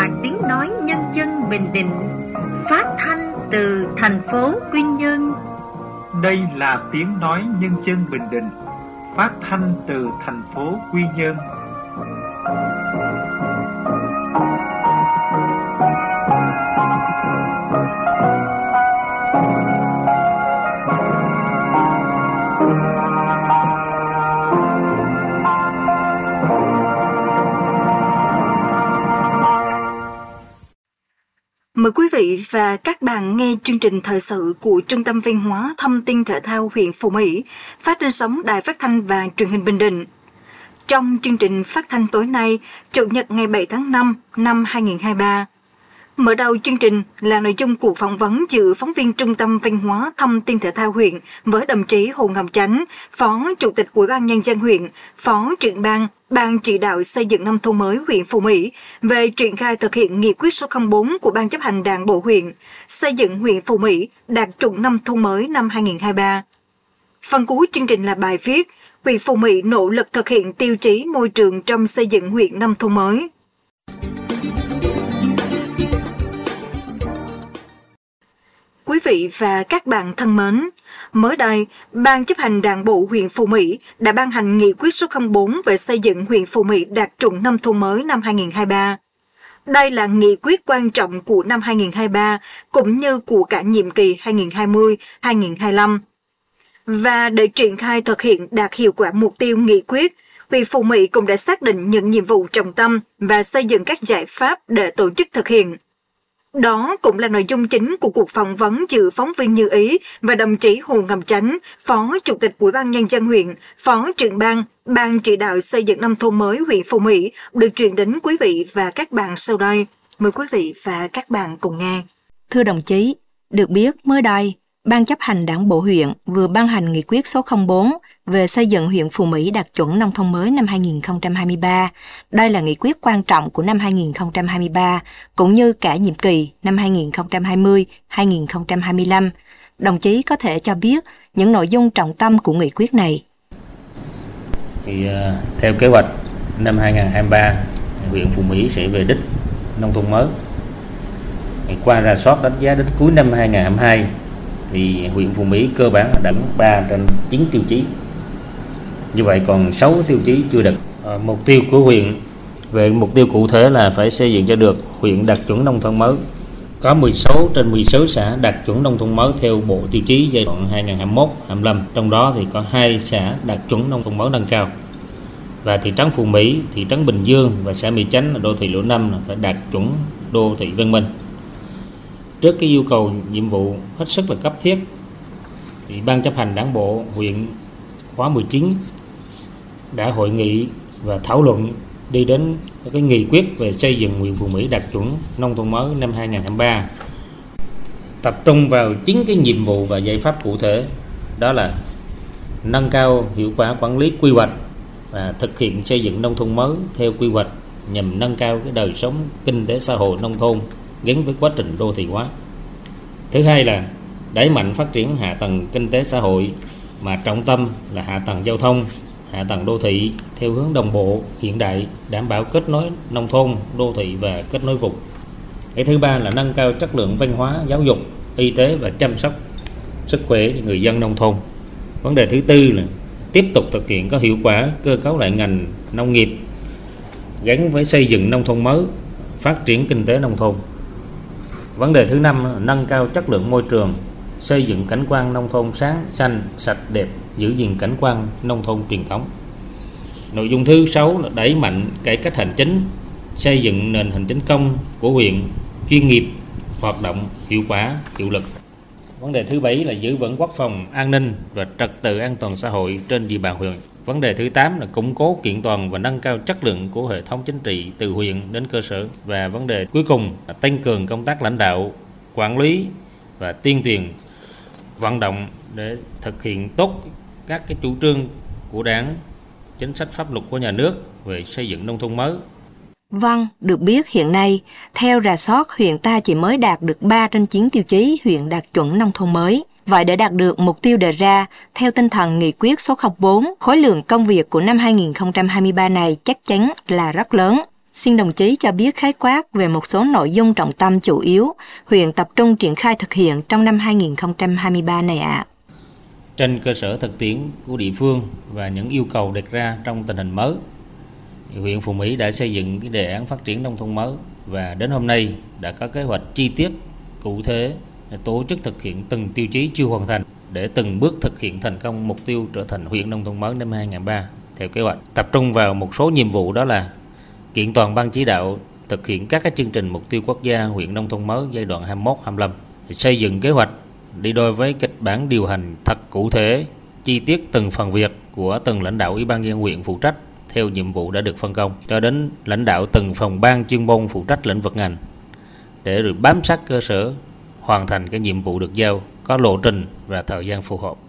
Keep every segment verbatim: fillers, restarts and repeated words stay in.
là tiếng nói nhân dân Bình Định, phát thanh từ thành phố Quy Nhơn. Đây là tiếng nói nhân dân Bình Định, phát thanh từ thành phố Quy Nhơn. Mời quý vị và các bạn nghe chương trình thời sự của Trung tâm Văn hóa Thông tin Thể thao huyện Phú Mỹ, phát trên sóng Đài Phát thanh và Truyền hình Bình Định. Trong chương trình phát thanh tối nay, Chủ nhật ngày bảy tháng năm năm hai nghìn không trăm hai mươi ba. Mở đầu chương trình là nội dung cuộc phỏng vấn giữa phóng viên Trung tâm Văn hóa Thông tin Thể thao huyện với đồng chí Hồ Ngọc Chánh, Phó Chủ tịch Ủy ban Nhân dân huyện, Phó trưởng ban, Ban chỉ đạo xây dựng nông thôn mới huyện Phú Mỹ về triển khai thực hiện nghị quyết số không bốn của Ban chấp hành Đảng bộ huyện, xây dựng huyện Phú Mỹ đạt chuẩn nông thôn mới năm hai nghìn không trăm hai mươi ba. Phần cuối chương trình là bài viết huyện Phú Mỹ nỗ lực thực hiện tiêu chí môi trường trong xây dựng huyện nông thôn mới. Quý vị và các bạn thân mến, mới đây, Ban chấp hành Đảng bộ huyện Phú Mỹ đã ban hành nghị quyết số không bốn về xây dựng huyện Phú Mỹ đạt chuẩn nông thôn mới năm hai nghìn không trăm hai mươi ba. Đây là nghị quyết quan trọng của năm hai nghìn không trăm hai mươi ba cũng như của cả nhiệm kỳ hai nghìn không trăm hai mươi đến hai nghìn không trăm hai mươi lăm. Và để triển khai thực hiện đạt hiệu quả mục tiêu nghị quyết, huyện Phú Mỹ cũng đã xác định những nhiệm vụ trọng tâm và xây dựng các giải pháp để tổ chức thực hiện. Đó cũng là nội dung chính của cuộc phỏng vấn giữa phóng viên Như Ý và đồng chí Hồ Ngọc Chánh, Phó Chủ tịch Ủy ban Nhân dân huyện, Phó trưởng ban, Ban chỉ đạo xây dựng nông thôn mới huyện Phú Mỹ được truyền đến quý vị và các bạn sau đây. Mời quý vị và các bạn cùng nghe. Thưa đồng chí, được biết mới đây, Ban chấp hành Đảng bộ huyện vừa ban hành nghị quyết số không bốn về xây dựng huyện Phú Mỹ đạt chuẩn nông thôn mới năm hai nghìn không trăm hai mươi ba. Đây là nghị quyết quan trọng của năm hai nghìn không trăm hai mươi ba, cũng như cả nhiệm kỳ năm hai nghìn không trăm hai mươi đến hai nghìn không trăm hai mươi lăm. Đồng chí có thể cho biết những nội dung trọng tâm của nghị quyết này. Thì, uh, theo kế hoạch năm hai nghìn không trăm hai mươi ba, huyện Phú Mỹ sẽ về đích nông thôn mới. Thì qua rà soát đánh giá đến cuối năm hai nghìn không trăm hai mươi hai, thì huyện Phú Mỹ cơ bản là đạt ba trên chín tiêu chí. Như vậy còn sáu tiêu chí chưa đạt. À, mục tiêu của huyện về mục tiêu cụ thể là phải xây dựng cho được huyện đạt chuẩn nông thôn mới. Có mười sáu trên mười sáu xã đạt chuẩn nông thôn mới theo bộ tiêu chí giai đoạn hai nghìn không trăm hai mươi mốt đến hai nghìn không trăm hai mươi lăm. Trong đó thì có hai xã đạt chuẩn nông thôn mới nâng cao. Và thị trấn Phú Mỹ, thị trấn Bình Dương và xã Mỹ Chánh là đô thị lộ năm là phải đạt chuẩn đô thị văn minh. Trước cái yêu cầu nhiệm vụ hết sức là cấp thiết, thì Ban chấp hành Đảng bộ huyện khóa mười chín đã hội nghị và thảo luận đi đến cái nghị quyết về xây dựng huyện Phú Mỹ đạt chuẩn nông thôn mới năm hai nghìn không trăm hai mươi ba, tập trung vào chín cái nhiệm vụ và giải pháp cụ thể, đó là nâng cao hiệu quả quản lý quy hoạch và thực hiện xây dựng nông thôn mới theo quy hoạch nhằm nâng cao cái đời sống kinh tế xã hội nông thôn gắn với quá trình đô thị hóa. Thứ hai là đẩy mạnh phát triển hạ tầng kinh tế xã hội, mà trọng tâm là hạ tầng giao thông, hạ tầng đô thị theo hướng đồng bộ, hiện đại, đảm bảo kết nối nông thôn, đô thị và kết nối vùng. Cái thứ ba là nâng cao chất lượng văn hóa, giáo dục, y tế và chăm sóc sức khỏe cho người dân nông thôn. Vấn đề thứ tư là tiếp tục thực hiện có hiệu quả cơ cấu lại ngành nông nghiệp gắn với xây dựng nông thôn mới, phát triển kinh tế nông thôn. Vấn đề thứ năm là nâng cao chất lượng môi trường, xây dựng cảnh quan nông thôn sáng, xanh, sạch, đẹp, giữ gìn cảnh quan nông thôn truyền thống. Nội dung thứ sáu là đẩy mạnh cải cách hành chính, xây dựng nền hành chính công của huyện chuyên nghiệp, hoạt động hiệu quả, hiệu lực. Vấn đề thứ bảy là giữ vững quốc phòng, an ninh và trật tự an toàn xã hội trên địa bàn huyện. Vấn đề thứ tám là củng cố kiện toàn và nâng cao chất lượng của hệ thống chính trị từ huyện đến cơ sở. Và vấn đề cuối cùng là tăng cường công tác lãnh đạo, quản lý và tuyên truyền, vận động để thực hiện tốt các cái chủ trương của Đảng, chính sách pháp luật của nhà nước về xây dựng nông thôn mới. Vâng, được biết hiện nay, theo rà soát, huyện ta chỉ mới đạt được ba trên chín tiêu chí huyện đạt chuẩn nông thôn mới. Vậy để đạt được mục tiêu đề ra, theo tinh thần nghị quyết số không bốn, khối lượng công việc của năm hai nghìn không trăm hai mươi ba này chắc chắn là rất lớn. xin đồng chí cho biết khái quát về một số nội dung trọng tâm chủ yếu huyện tập trung triển khai thực hiện trong năm hai nghìn không trăm hai mươi ba này ạ. À. Trên cơ sở thực tiễn của địa phương và những yêu cầu đặt ra trong tình hình mới, huyện Phú Mỹ đã xây dựng cái đề án phát triển nông thôn mới và đến hôm nay đã có kế hoạch chi tiết, cụ thể để tổ chức thực hiện từng tiêu chí chưa hoàn thành để từng bước thực hiện thành công mục tiêu trở thành huyện nông thôn mới năm hai nghìn không trăm hai mươi ba theo kế hoạch. Tập trung vào một số nhiệm vụ, đó là kiện toàn ban chỉ đạo thực hiện các cái chương trình mục tiêu quốc gia huyện nông thôn mới giai đoạn hai mươi mốt đến hai mươi lăm, xây dựng kế hoạch đi đôi với kịch bản điều hành thật cụ thể, chi tiết từng phần việc của từng lãnh đạo ủy ban nhân dân huyện phụ trách theo nhiệm vụ đã được phân công, cho đến lãnh đạo từng phòng ban chuyên môn phụ trách lĩnh vực ngành, để rồi bám sát cơ sở hoàn thành cái nhiệm vụ được giao, có lộ trình và thời gian phù hợp.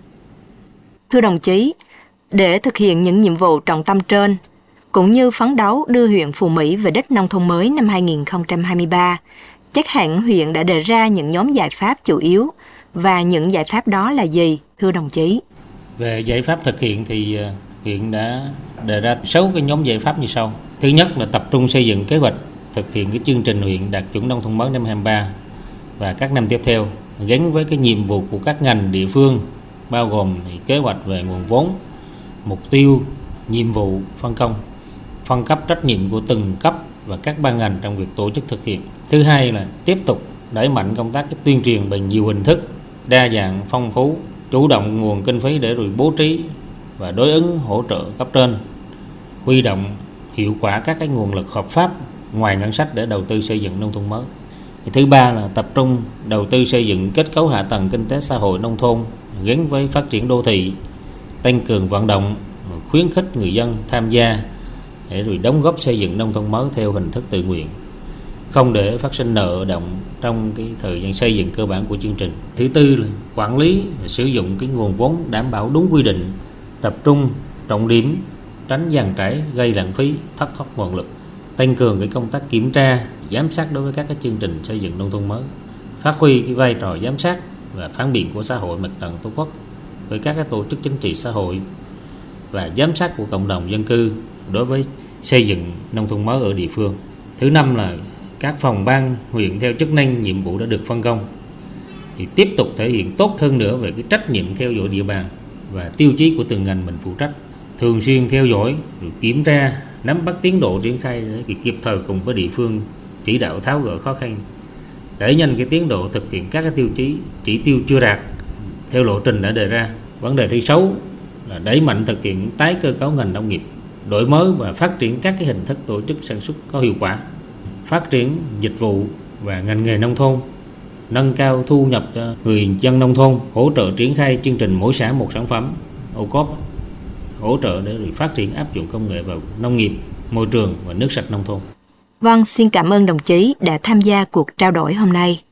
Thưa đồng chí, để thực hiện những nhiệm vụ trọng tâm trên, cũng như phấn đấu đưa huyện Phú Mỹ về đích nông thôn mới năm hai nghìn không trăm hai mươi ba, chắc hẳn huyện đã đề ra những nhóm giải pháp chủ yếu, và những giải pháp đó là gì, thưa đồng chí? Về giải pháp thực hiện thì huyện đã đề ra sáu cái nhóm giải pháp như sau. Thứ nhất là tập trung xây dựng kế hoạch thực hiện cái chương trình huyện đạt chuẩn nông thôn mới năm hai nghìn không trăm hai mươi ba và các năm tiếp theo, gắn với cái nhiệm vụ của các ngành địa phương, bao gồm kế hoạch về nguồn vốn, mục tiêu, nhiệm vụ, phân công, phân cấp trách nhiệm của từng cấp và các ban ngành trong việc tổ chức thực hiện. Thứ hai là tiếp tục đẩy mạnh công tác cái tuyên truyền bằng nhiều hình thức, đa dạng, phong phú, chủ động nguồn kinh phí để rồi bố trí và đối ứng hỗ trợ cấp trên, huy động hiệu quả các cái nguồn lực hợp pháp ngoài ngân sách để đầu tư xây dựng nông thôn mới. Thứ ba là tập trung đầu tư xây dựng kết cấu hạ tầng kinh tế xã hội nông thôn gắn với phát triển đô thị, tăng cường vận động, khuyến khích người dân tham gia để rồi đóng góp xây dựng nông thôn mới theo hình thức tự nguyện, không để phát sinh nợ động trong cái thời gian xây dựng cơ bản của chương trình. Thứ tư là quản lý và sử dụng cái nguồn vốn đảm bảo đúng quy định, tập trung trọng điểm, tránh dàn trải gây lãng phí, thất thoát nguồn lực, tăng cường cái công tác kiểm tra, giám sát đối với các cái chương trình xây dựng nông thôn mới, phát huy cái vai trò giám sát và phản biện của xã hội mặt trận tổ quốc với các cái tổ chức chính trị xã hội và giám sát của cộng đồng dân cư đối với xây dựng nông thôn mới ở địa phương. Thứ năm là các phòng ban huyện theo chức năng nhiệm vụ đã được phân công thì tiếp tục thể hiện tốt hơn nữa về cái trách nhiệm theo dõi địa bàn và tiêu chí của từng ngành mình phụ trách, thường xuyên theo dõi, rồi kiểm tra, nắm bắt tiến độ triển khai để kịp thời cùng với địa phương chỉ đạo tháo gỡ khó khăn, đẩy nhanh cái tiến độ thực hiện các cái tiêu chí chỉ tiêu chưa đạt theo lộ trình đã đề ra. Vấn đề thứ sáu là đẩy mạnh thực hiện tái cơ cấu ngành nông nghiệp, đổi mới và phát triển các cái hình thức tổ chức sản xuất có hiệu quả, phát triển dịch vụ và ngành nghề nông thôn, nâng cao thu nhập cho người dân nông thôn, hỗ trợ triển khai chương trình mỗi xã một sản phẩm ô cốp, hỗ trợ để phát triển áp dụng công nghệ vào nông nghiệp, môi trường và nước sạch nông thôn. Vâng, xin cảm ơn đồng chí đã tham gia cuộc trao đổi hôm nay.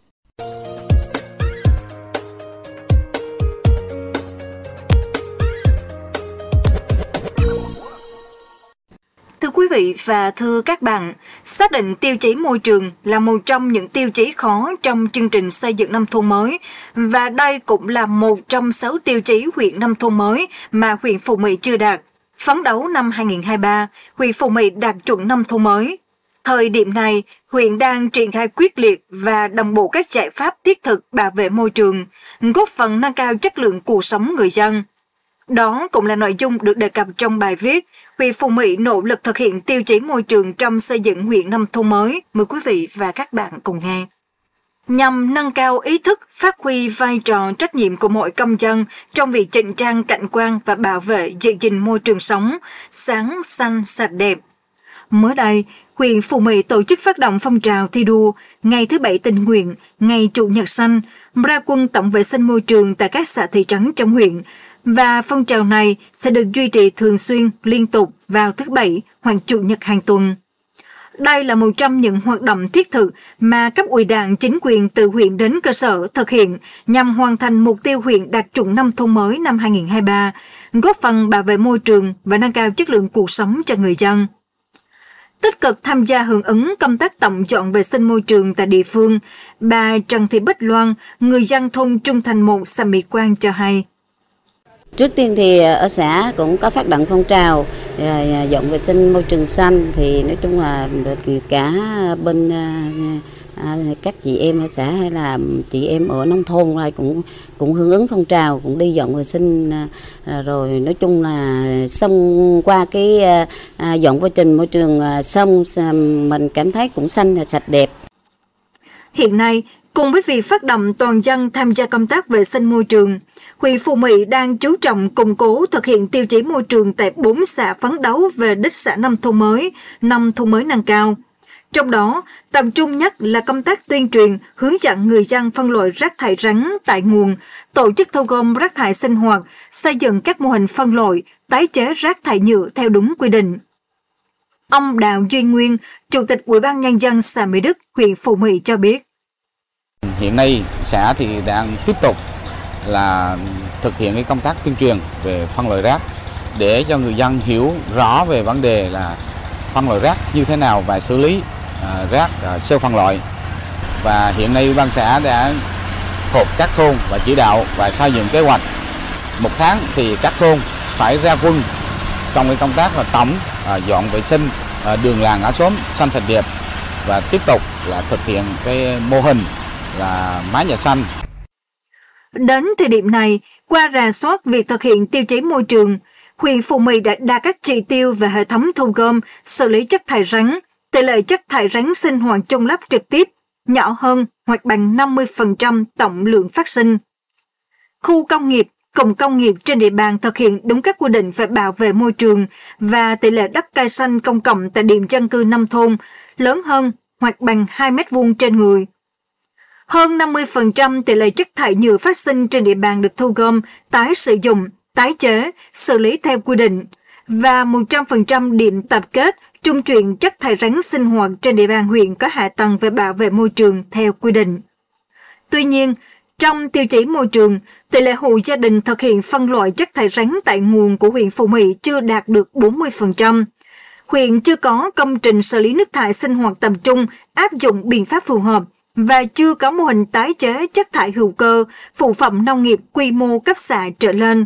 Thưa quý vị và thưa các bạn, xác định tiêu chí môi trường là một trong những tiêu chí khó trong chương trình xây dựng nông thôn mới, và đây cũng là một trong sáu tiêu chí huyện nông thôn mới mà huyện Phú Mỹ chưa đạt. Phấn đấu năm hai nghìn không trăm hai mươi ba, huyện Phú Mỹ đạt chuẩn nông thôn mới. Thời điểm này, huyện đang triển khai quyết liệt và đồng bộ các giải pháp thiết thực bảo vệ môi trường, góp phần nâng cao chất lượng cuộc sống người dân. Đó cũng là nội dung được đề cập trong bài viết huyện Phú Mỹ nỗ lực thực hiện tiêu chí môi trường trong xây dựng huyện nông thôn mới. Mời quý vị và các bạn cùng nghe. Nhằm nâng cao ý thức, phát huy vai trò trách nhiệm của mỗi công dân trong việc chỉnh trang cảnh quan và bảo vệ giữ gìn môi trường sống sáng, xanh, sạch đẹp. Mới đây, huyện Phú Mỹ tổ chức phát động phong trào thi đua Ngày thứ Bảy tình nguyện, Ngày Chủ nhật xanh, ra quân tổng vệ sinh môi trường tại các xã thị trấn trong huyện. Và phong trào này sẽ được duy trì thường xuyên, liên tục vào thứ Bảy hoặc Chủ nhật hàng tuần. Đây là một trong những hoạt động thiết thực mà cấp ủy Đảng, chính quyền từ huyện đến cơ sở thực hiện nhằm hoàn thành mục tiêu huyện đạt chuẩn nông thôn mới năm hai nghìn không trăm hai mươi ba, góp phần bảo vệ môi trường và nâng cao chất lượng cuộc sống cho người dân. Tích cực tham gia hưởng ứng công tác tổng dọn vệ sinh môi trường tại địa phương, bà Trần Thị Bích Loan, người dân thôn Trung Thành một, xã Mỹ Quang cho hay. Trước tiên thì ở xã cũng có phát động phong trào dọn vệ sinh môi trường xanh, thì nói chung là cả bên À, các chị em ở xã hay là chị em ở nông thôn này cũng cũng hưởng ứng phong trào, cũng đi dọn vệ sinh, à, rồi nói chung là xong qua cái à, dọn vệ sinh môi trường à, xong mình cảm thấy cũng xanh và sạch đẹp. Hiện nay, cùng với việc phát động toàn dân tham gia công tác vệ sinh môi trường, huyện Phú Mỹ đang chú trọng củng cố thực hiện tiêu chí môi trường tại bốn xã phấn đấu về đích xã nông thôn mới, nông thôn mới nâng cao. Trong đó, tập trung nhất là công tác tuyên truyền, hướng dẫn người dân phân loại rác thải rắn tại nguồn, tổ chức thu gom rác thải sinh hoạt, xây dựng các mô hình phân loại, tái chế rác thải nhựa theo đúng quy định. Ông Đào Duy Nguyên, Chủ tịch Ủy ban Nhân dân xã Mỹ Đức, huyện Phú Mỹ cho biết. Hiện nay, xã thì đang tiếp tục là thực hiện cái công tác tuyên truyền về phân loại rác để cho người dân hiểu rõ về vấn đề là phân loại rác như thế nào và xử lý à, rác à, sơ phân loại. Và hiện nay ban xã đã họp các thôn và chỉ đạo và xây dựng kế hoạch. Một tháng thì các thôn phải ra quân trong cái công tác là tổng à, dọn vệ sinh à, đường làng ngõ xóm xanh sạch đẹp, và tiếp tục là thực hiện cái mô hình là mái nhà xanh. Đến thời điểm này, qua rà soát việc thực hiện tiêu chí môi trường, huyện Phú Mỹ đã đạt các chỉ tiêu về hệ thống thu gom, xử lý chất thải rắn, tỷ lệ chất thải rắn sinh hoạt chôn lấp trực tiếp nhỏ hơn hoặc bằng năm mươi phần trăm tổng lượng phát sinh. Khu công nghiệp, cụm công nghiệp trên địa bàn thực hiện đúng các quy định về bảo vệ môi trường và tỷ lệ đất cây xanh công cộng tại điểm dân cư nông thôn lớn hơn hoặc bằng hai mét vuông trên người. Hơn năm mươi phần trăm tỷ lệ chất thải nhựa phát sinh trên địa bàn được thu gom, tái sử dụng, tái chế, xử lý theo quy định, và một trăm phần trăm điểm tập kết, trung chuyển chất thải rắn sinh hoạt trên địa bàn huyện có hạ tầng về bảo vệ môi trường theo quy định. Tuy nhiên, trong tiêu chí môi trường, tỷ lệ hộ gia đình thực hiện phân loại chất thải rắn tại nguồn của huyện Phú Mỹ chưa đạt được bốn mươi phần trăm. Huyện chưa có công trình xử lý nước thải sinh hoạt tập trung áp dụng biện pháp phù hợp, và chưa có mô hình tái chế chất thải hữu cơ, phụ phẩm nông nghiệp quy mô cấp xã trở lên.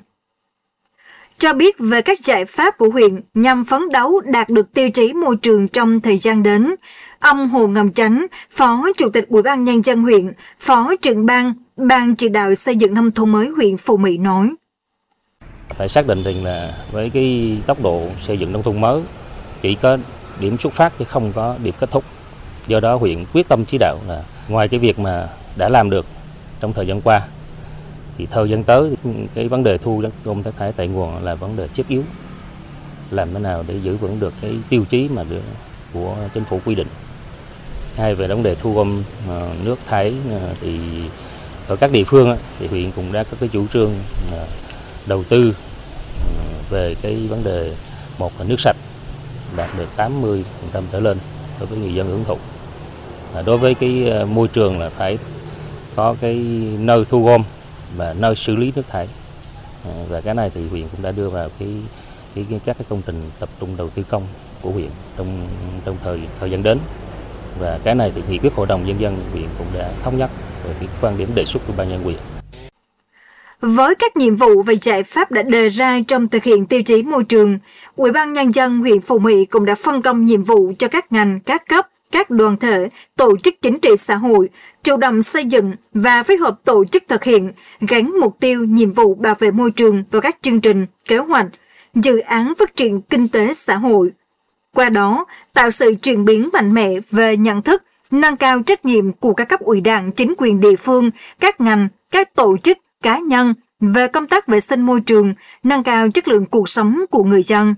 Cho biết về các giải pháp của huyện nhằm phấn đấu đạt được tiêu chí môi trường trong thời gian đến, ông Hồ Ngọc Chánh, Phó Chủ tịch Ủy ban Nhân dân huyện, Phó trưởng ban, Ban chỉ đạo xây dựng nông thôn mới huyện Phú Mỹ nói. Phải xác định rằng là với cái tốc độ xây dựng nông thôn mới chỉ có điểm xuất phát chứ không có điểm kết thúc. Do đó huyện quyết tâm chỉ đạo là ngoài cái việc mà đã làm được trong thời gian qua, thì thời gian tới cái vấn đề thu gom rác thải tại nguồn là vấn đề thiết yếu. Làm thế nào để giữ vững được cái tiêu chí mà được của chính phủ quy định. Hay về vấn đề thu gom nước thải thì ở các địa phương thì huyện cũng đã có cái chủ trương đầu tư về cái vấn đề một là nước sạch đạt được tám mươi phần trăm trở lên đối với người dân hưởng thụ. Đối với cái môi trường là phải có cái nơi thu gom và nơi xử lý nước thải, và cái này thì huyện cũng đã đưa vào cái, cái, cái các cái công trình tập trung đầu tư công của huyện trong trong thời thời gian đến, và cái này thì nghị quyết hội đồng nhân dân huyện cũng đã thống nhất về cái quan điểm đề xuất của ban nhân huyện. Với các nhiệm vụ và giải pháp đã đề ra trong thực hiện tiêu chí môi trường, Ủy ban Nhân dân huyện Phú Mỹ cũng đã phân công nhiệm vụ cho các ngành, các cấp, các đoàn thể, tổ chức chính trị xã hội, chủ động xây dựng và phối hợp tổ chức thực hiện, gắn mục tiêu, nhiệm vụ bảo vệ môi trường vào các chương trình, kế hoạch, dự án phát triển kinh tế xã hội. Qua đó, tạo sự chuyển biến mạnh mẽ về nhận thức, nâng cao trách nhiệm của các cấp ủy đảng, chính quyền địa phương, các ngành, các tổ chức, cá nhân về công tác vệ sinh môi trường, nâng cao chất lượng cuộc sống của người dân.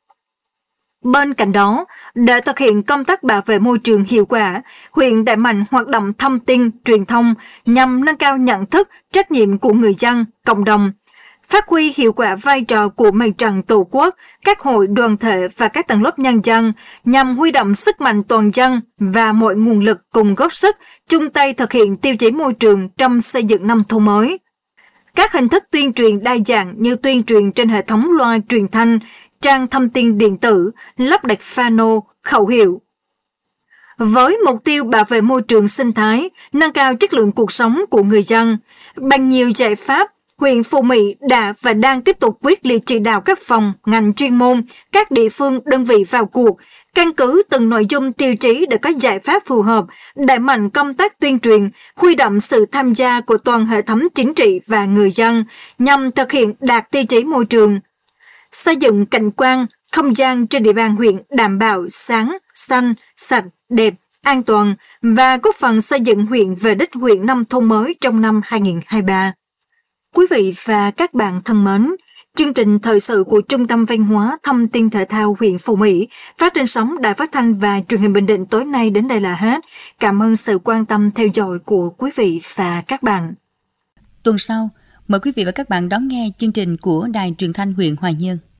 Bên cạnh đó, để thực hiện công tác bảo vệ môi trường hiệu quả, huyện đẩy mạnh hoạt động thông tin, truyền thông nhằm nâng cao nhận thức, trách nhiệm của người dân, cộng đồng, phát huy hiệu quả vai trò của mặt trận Tổ quốc, các hội đoàn thể và các tầng lớp nhân dân nhằm huy động sức mạnh toàn dân và mọi nguồn lực cùng góp sức chung tay thực hiện tiêu chí môi trường trong xây dựng nông thôn mới. Các hình thức tuyên truyền đa dạng như tuyên truyền trên hệ thống loa truyền thanh, trang thông tin điện tử, lắp đặt pano, khẩu hiệu. Với mục tiêu bảo vệ môi trường sinh thái, nâng cao chất lượng cuộc sống của người dân, bằng nhiều giải pháp, huyện Phù Mỹ đã và đang tiếp tục quyết liệt chỉ đạo các phòng, ngành chuyên môn, các địa phương, đơn vị vào cuộc, căn cứ từng nội dung tiêu chí để có giải pháp phù hợp, đẩy mạnh công tác tuyên truyền, huy động sự tham gia của toàn hệ thống chính trị và người dân nhằm thực hiện đạt tiêu chí môi trường. Xây dựng cảnh quan, không gian trên địa bàn huyện đảm bảo sáng, xanh, sạch, đẹp, an toàn và góp phần xây dựng huyện về đích huyện nông thôn mới trong năm hai nghìn không trăm hai mươi ba. Quý vị và các bạn thân mến, chương trình thời sự của Trung tâm Văn hóa Thông tin Thể thao huyện Phù Mỹ phát trên sóng Đài Phát thanh và Truyền hình Bình Định tối nay đến đây là hết. Cảm ơn sự quan tâm theo dõi của quý vị và các bạn. Tuần sau, mời quý vị và các bạn đón nghe chương trình của Đài Truyền thanh huyện Hoài Nhơn.